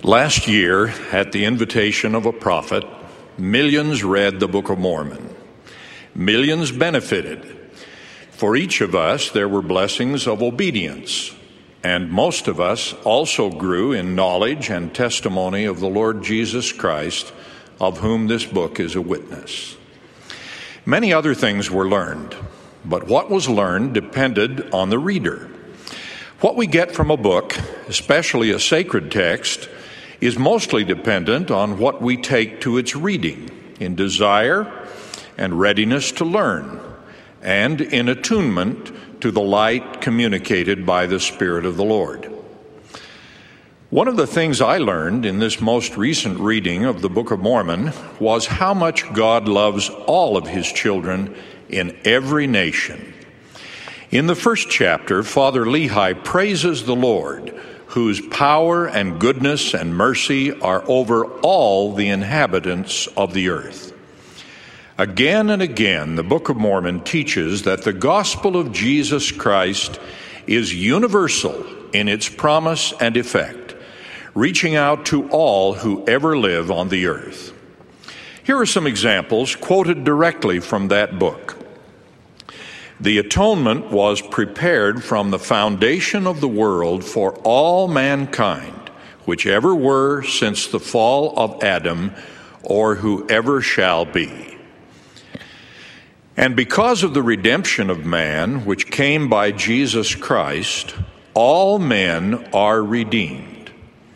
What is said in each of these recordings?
Last year, at the invitation of a prophet, millions read the Book of Mormon. Millions benefited. For each of us, there were blessings of obedience, and most of us also grew in knowledge and testimony of the Lord Jesus Christ, of whom this book is a witness. Many other things were learned, but what was learned depended on the reader. What we get from a book, especially a sacred text, is mostly dependent on what we take to its reading, in desire and readiness to learn, and in attunement to the light communicated by the Spirit of the Lord. One of the things I learned in this most recent reading of the Book of Mormon was how much God loves all of His children in every nation. In the first chapter, Father Lehi praises the Lord, whose power and goodness and mercy are over all the inhabitants of the earth. Again and again, the Book of Mormon teaches that the gospel of Jesus Christ is universal in its promise and effect, reaching out to all who ever live on the earth. Here are some examples quoted directly from that book. The atonement was prepared from the foundation of the world for all mankind, whichever were since the fall of Adam, or whoever shall be. And because of the redemption of man, which came by Jesus Christ, all men are redeemed.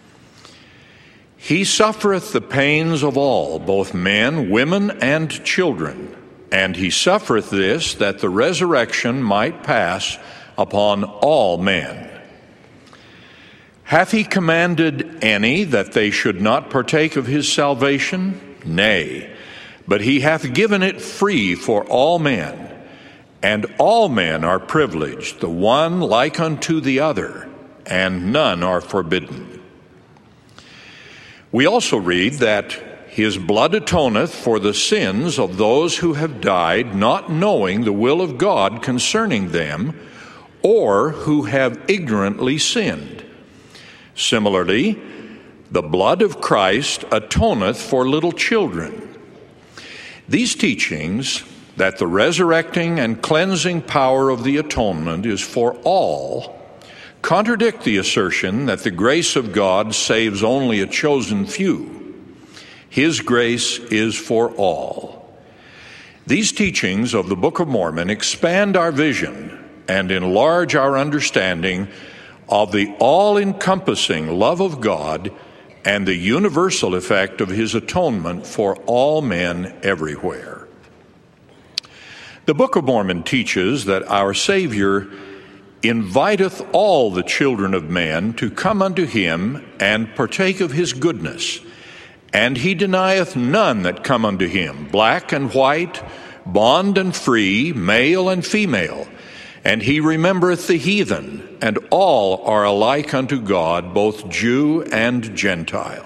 He suffereth the pains of all, both men, women, and children, and he suffereth this, that the resurrection might pass upon all men. Hath he commanded any that they should not partake of his salvation? Nay, but he hath given it free for all men, and all men are privileged, the one like unto the other, and none are forbidden. We also read that his blood atoneth for the sins of those who have died, not knowing the will of God concerning them, or who have ignorantly sinned. Similarly, the blood of Christ atoneth for little children. These teachings, that the resurrecting and cleansing power of the atonement is for all, contradict the assertion that the grace of God saves only a chosen few. His grace is for all. These teachings of the Book of Mormon expand our vision and enlarge our understanding of the all-encompassing love of God and the universal effect of His atonement for all men everywhere. The Book of Mormon teaches that our Savior inviteth all the children of men to come unto Him and partake of His goodness. And He denieth none that come unto Him, black and white, bond and free, male and female. And He remembereth the heathen, and all are alike unto God, both Jew and Gentile.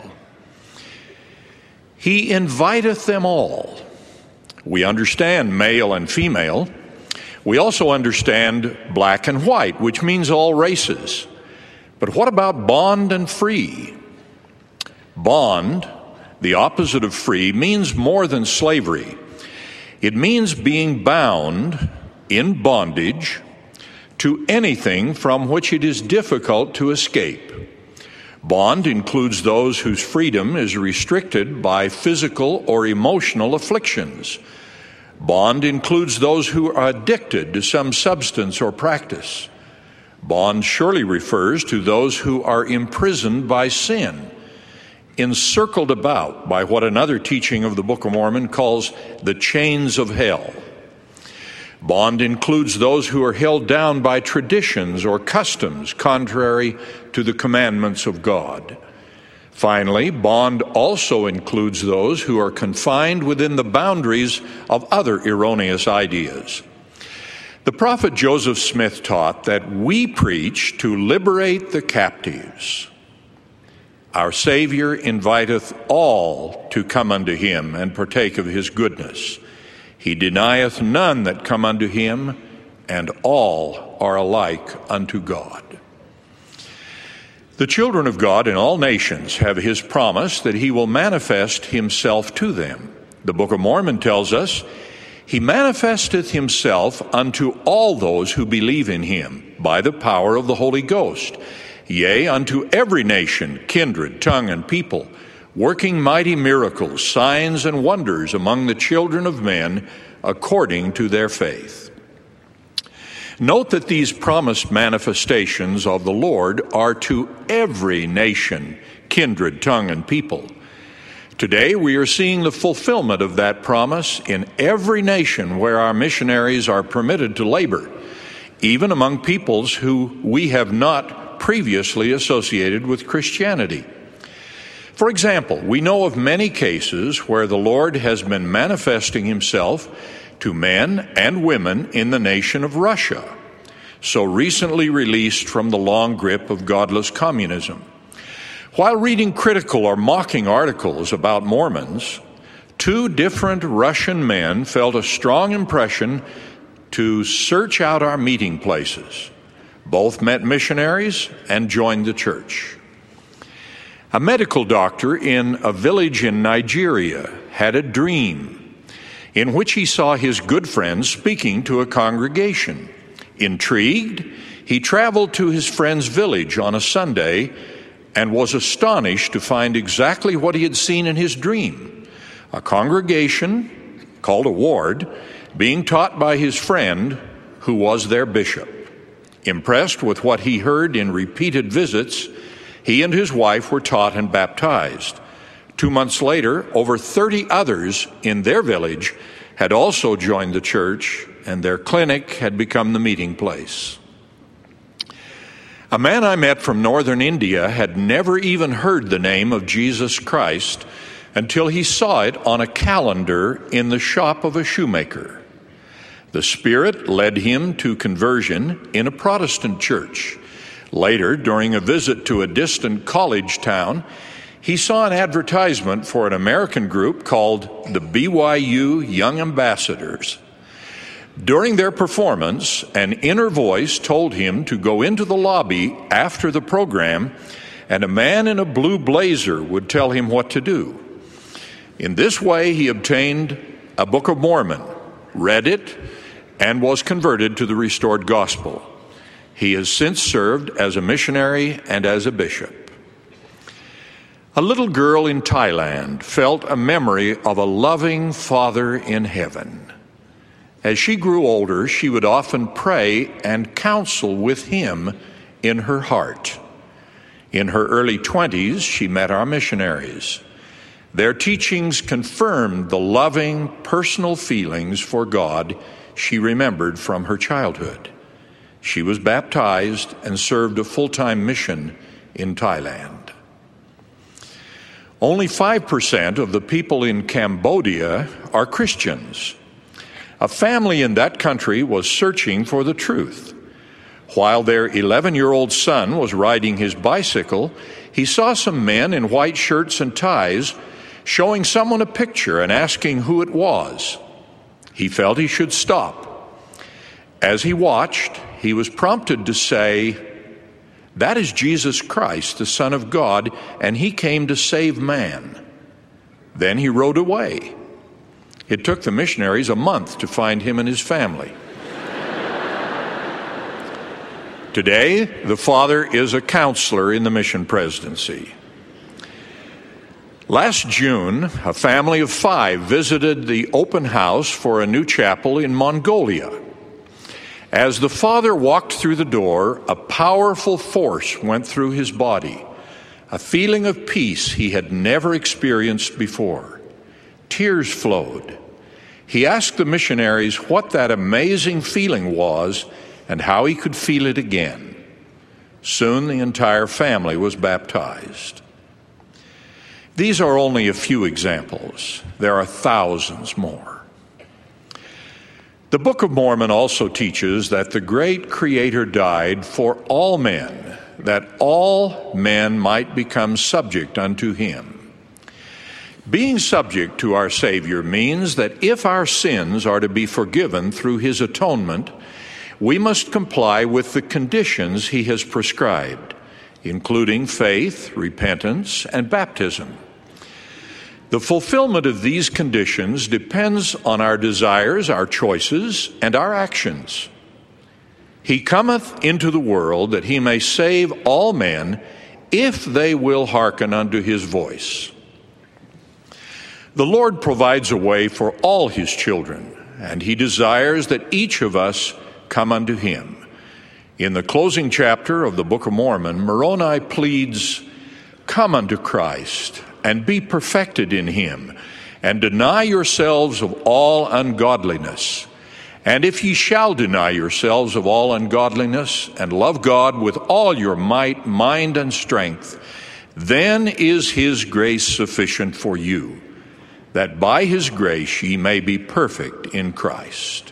He inviteth them all. We understand male and female. We also understand black and white, which means all races. But what about bond and free? Bond, the opposite of free, means more than slavery. It means being bound in bondage to anything from which it is difficult to escape. Bond includes those whose freedom is restricted by physical or emotional afflictions. Bond includes those who are addicted to some substance or practice. Bond surely refers to those who are imprisoned by sin, encircled about by what another teaching of the Book of Mormon calls the chains of hell. Bond includes those who are held down by traditions or customs contrary to the commandments of God. Finally, bond also includes those who are confined within the boundaries of other erroneous ideas. The prophet Joseph Smith taught that we preach to liberate the captives. Our Savior inviteth all to come unto Him and partake of His goodness. He denieth none that come unto Him, and all are alike unto God. The children of God in all nations have his promise that he will manifest himself to them. The Book of Mormon tells us, "He manifesteth himself unto all those who believe in him by the power of the Holy Ghost, yea, unto every nation, kindred, tongue, and people, working mighty miracles, signs, and wonders among the children of men according to their faith." Note that these promised manifestations of the Lord are to every nation, kindred, tongue, and people. Today we are seeing the fulfillment of that promise in every nation where our missionaries are permitted to labor, even among peoples who we have not previously associated with Christianity. For example, we know of many cases where the Lord has been manifesting himself to men and women in the nation of Russia, so recently released from the long grip of godless communism. While reading critical or mocking articles about Mormons, 2 different Russian men felt a strong impression to search out our meeting places. Both met missionaries and joined the church. A medical doctor in a village in Nigeria had a dream in which he saw his good friend speaking to a congregation. Intrigued, he traveled to his friend's village on a Sunday and was astonished to find exactly what he had seen in his dream: a congregation, called a ward, being taught by his friend, who was their bishop. Impressed with what he heard in repeated visits, he and his wife were taught and baptized. 2 months later, over 30 others in their village had also joined the church, and their clinic had become the meeting place. A man I met from northern India had never even heard the name of Jesus Christ until he saw it on a calendar in the shop of a shoemaker. The Spirit led him to conversion in a Protestant church. Later, during a visit to a distant college town, he saw an advertisement for an American group called the BYU Young Ambassadors. During their performance, an inner voice told him to go into the lobby after the program, and a man in a blue blazer would tell him what to do. In this way, he obtained a Book of Mormon, read it, and was converted to the restored gospel. He has since served as a missionary and as a bishop. A little girl in Thailand felt a memory of a loving Father in heaven. As she grew older, she would often pray and counsel with him in her heart. In her early 20s, she met our missionaries. Their teachings confirmed the loving, personal feelings for God she remembered from her childhood. She was baptized and served a full-time mission in Thailand. Only 5% of the people in Cambodia are Christians. A family in that country was searching for the truth. While their 11-year-old son was riding his bicycle, he saw some men in white shirts and ties showing someone a picture and asking who it was. He felt he should stop. As he watched, he was prompted to say, "That is Jesus Christ, the Son of God, and he came to save man." Then he rode away. It took the missionaries a month to find him and his family. Today, the father is a counselor in the mission presidency. Last June, a family of 5 visited the open house for a new chapel in Mongolia. As the father walked through the door, a powerful force went through his body, a feeling of peace he had never experienced before. Tears flowed. He asked the missionaries what that amazing feeling was and how he could feel it again. Soon the entire family was baptized. These are only a few examples. There are thousands more. The Book of Mormon also teaches that the great Creator died for all men, that all men might become subject unto him. Being subject to our Savior means that if our sins are to be forgiven through his atonement, we must comply with the conditions he has prescribed. including faith, repentance, and baptism. The fulfillment of these conditions depends on our desires, our choices, and our actions. He cometh into the world that he may save all men, if they will hearken unto his voice. The Lord provides a way for all his children, and he desires that each of us come unto him. In the closing chapter of the Book of Mormon, Moroni pleads, "Come unto Christ, and be perfected in him, and deny yourselves of all ungodliness. And if ye shall deny yourselves of all ungodliness, and love God with all your might, mind, and strength, then is his grace sufficient for you, that by his grace ye may be perfect in Christ."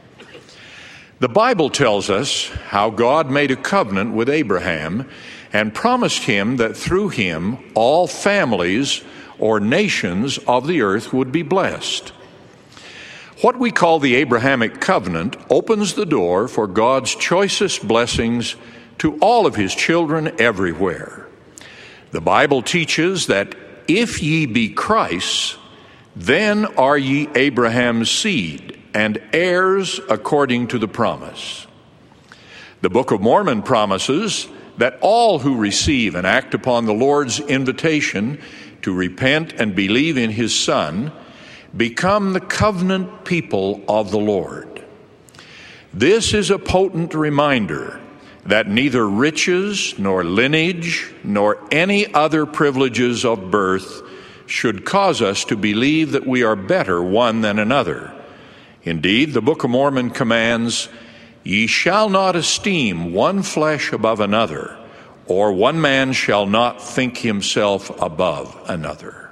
The Bible tells us how God made a covenant with Abraham and promised him that through him all families or nations of the earth would be blessed. What we call the Abrahamic covenant opens the door for God's choicest blessings to all of his children everywhere. The Bible teaches that if ye be Christ's, then are ye Abraham's seed and heirs according to the promise. The Book of Mormon promises that all who receive and act upon the Lord's invitation to repent and believe in his Son become the covenant people of the Lord. This is a potent reminder that neither riches nor lineage nor any other privileges of birth should cause us to believe that we are better one than another. Indeed, the Book of Mormon commands, "Ye shall not esteem one flesh above another, or one man shall not think himself above another."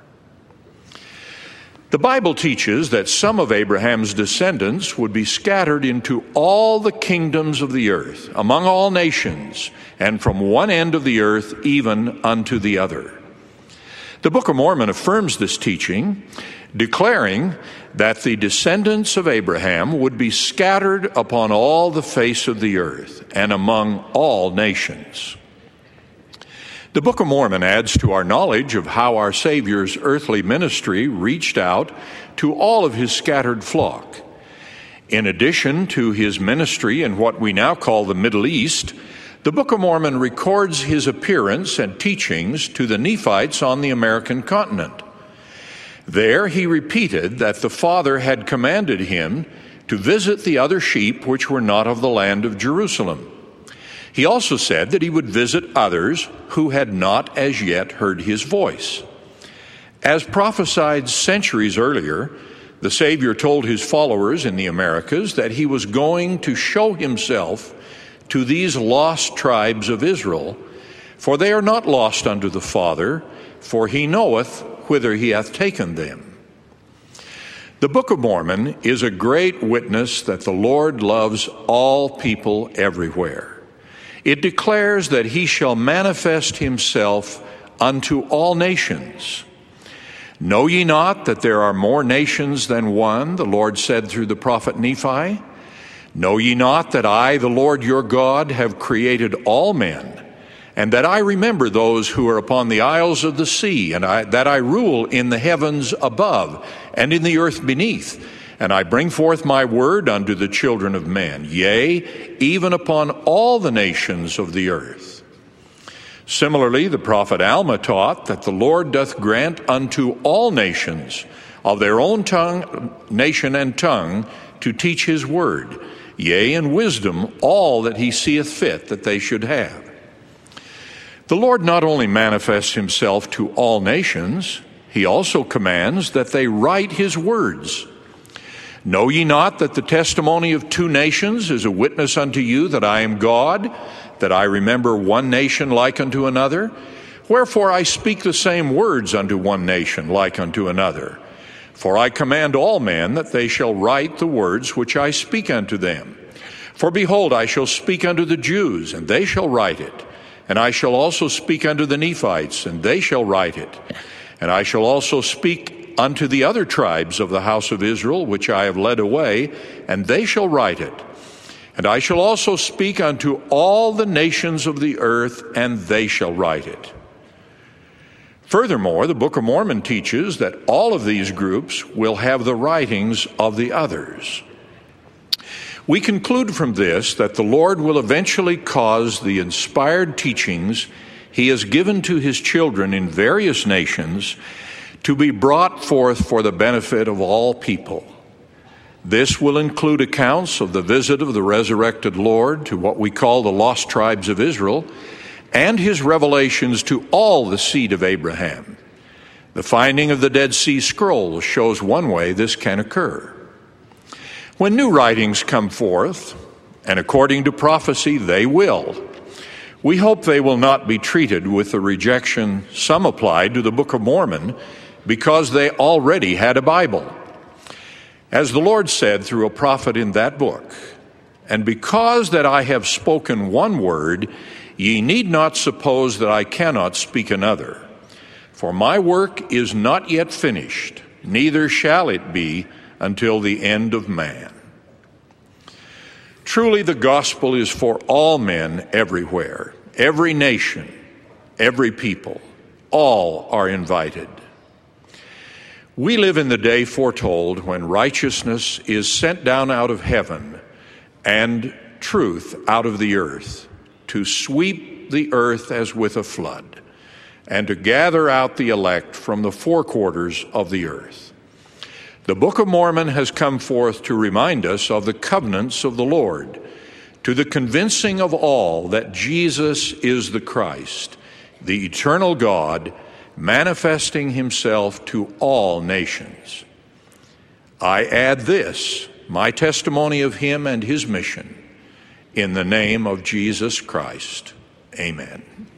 The Bible teaches that some of Abraham's descendants would be scattered into all the kingdoms of the earth, among all nations, and from one end of the earth even unto the other. The Book of Mormon affirms this teaching, declaring that the descendants of Abraham would be scattered upon all the face of the earth and among all nations. The Book of Mormon adds to our knowledge of how our Savior's earthly ministry reached out to all of his scattered flock. In addition to his ministry in what we now call the Middle East, the Book of Mormon records his appearance and teachings to the Nephites on the American continent. There he repeated that the Father had commanded him to visit the other sheep which were not of the land of Jerusalem. He also said that he would visit others who had not as yet heard his voice. As prophesied centuries earlier, the Savior told his followers in the Americas that he was going to show himself to these lost tribes of Israel, for they are not lost unto the Father, for he knoweth whither he hath taken them. The Book of Mormon is a great witness that the Lord loves all people everywhere. It declares that he shall manifest himself unto all nations. Know ye not that there are more nations than one, the Lord said through the prophet Nephi? Know ye not that I, the Lord your God, have created all men, and that I remember those who are upon the isles of the sea, and that I rule in the heavens above and in the earth beneath, and I bring forth my word unto the children of men, yea, even upon all the nations of the earth. Similarly, the prophet Alma taught that the Lord doth grant unto all nations of their own tongue, nation and tongue, to teach his word, yea, in wisdom all that he seeth fit that they should have. The Lord not only manifests himself to all nations, he also commands that they write his words. Know ye not that the testimony of two nations is a witness unto you that I am God, that I remember one nation like unto another? Wherefore I speak the same words unto one nation like unto another. For I command all men that they shall write the words which I speak unto them. For behold, I shall speak unto the Jews, and they shall write it. And I shall also speak unto the Nephites, and they shall write it. And I shall also speak unto the other tribes of the house of Israel, which I have led away, and they shall write it. And I shall also speak unto all the nations of the earth, and they shall write it. Furthermore, the Book of Mormon teaches that all of these groups will have the writings of the others. We conclude from this that the Lord will eventually cause the inspired teachings he has given to his children in various nations to be brought forth for the benefit of all people. This will include accounts of the visit of the resurrected Lord to what we call the lost tribes of Israel, and his revelations to all the seed of Abraham. The finding of the Dead Sea Scrolls shows one way this can occur. When new writings come forth, and according to prophecy they will, we hope they will not be treated with the rejection some applied to the Book of Mormon because they already had a Bible. As the Lord said through a prophet in that book, "And because that I have spoken one word, ye need not suppose that I cannot speak another. For my work is not yet finished, neither shall it be until the end of man." Truly, the gospel is for all men everywhere, every nation, every people. All are invited. We live in the day foretold when righteousness is sent down out of heaven and truth out of the earth to sweep the earth as with a flood and to gather out the elect from the four quarters of the earth. The Book of Mormon has come forth to remind us of the covenants of the Lord, to the convincing of all that Jesus is the Christ, the eternal God, manifesting himself to all nations. I add this, my testimony of him and his mission, in the name of Jesus Christ. Amen.